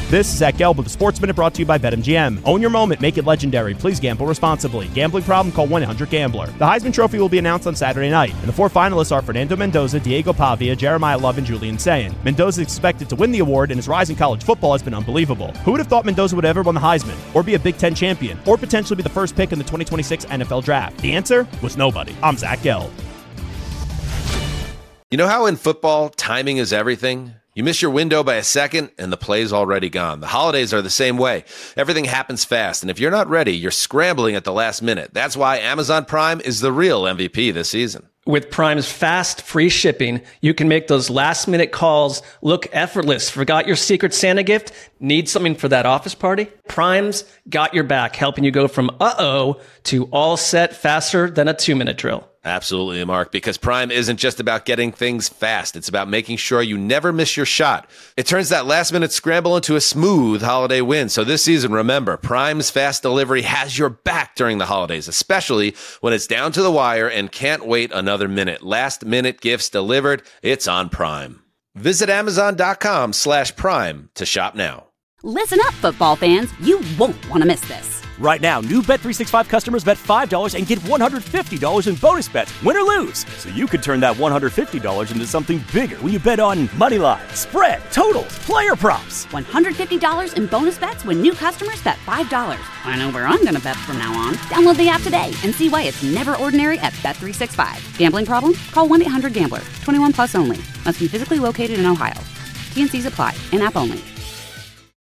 This is Zach Gelb with the Sports Minute brought to you by BetMGM. Own your moment, make it legendary. Please gamble responsibly. Gambling problem? Call 1-800-GAMBLER. The Heisman Trophy will be announced on Saturday night, and the 4 finalists are Fernando Mendoza, Diego Pavia, Jeremiah Love, and Julian Sayin. Mendoza is expected to win the award, and his rise in college football has been unbelievable. Who would have thought Mendoza would have ever won the Heisman, or be a Big Ten champion, or potentially be the first pick in the 2026 NFL Draft? The answer was nobody. I'm Zach Gelb. You know how in football, timing is everything? You miss your window by a second, and the play's already gone. The holidays are the same way. Everything happens fast, and if you're not ready, you're scrambling at the last minute. That's why Amazon Prime is the real MVP this season. With Prime's fast, free shipping, you can make those last-minute calls look effortless. Forgot your Secret Santa gift? Need something for that office party? Prime's got your back, helping you go from uh-oh to all set faster than a 2-minute drill. Absolutely, Mark, because Prime isn't just about getting things fast. It's about making sure you never miss your shot. It turns that last-minute scramble into a smooth holiday win. So this season, remember, Prime's fast delivery has your back during the holidays, especially when it's down to the wire and can't wait another minute. Last-minute gifts delivered, it's on Prime. Visit Amazon.com/Prime to shop now. Listen up, football fans. You won't want to miss this. Right now, new Bet365 customers bet $5 and get $150 in bonus bets, win or lose. So you could turn that $150 into something bigger when you bet on money line, spread, totals, player props. $150 in bonus bets when new customers bet $5. I know where I'm going to bet from now on. Download the app today and see why it's never ordinary at Bet365. Gambling problem? Call 1-800-GAMBLER. 21 plus only. Must be physically located in Ohio. T&Cs apply. In-app only.